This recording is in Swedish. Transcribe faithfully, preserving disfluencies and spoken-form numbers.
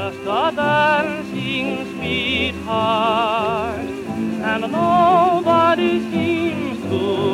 just a dancing sweetheart, and nobody seems to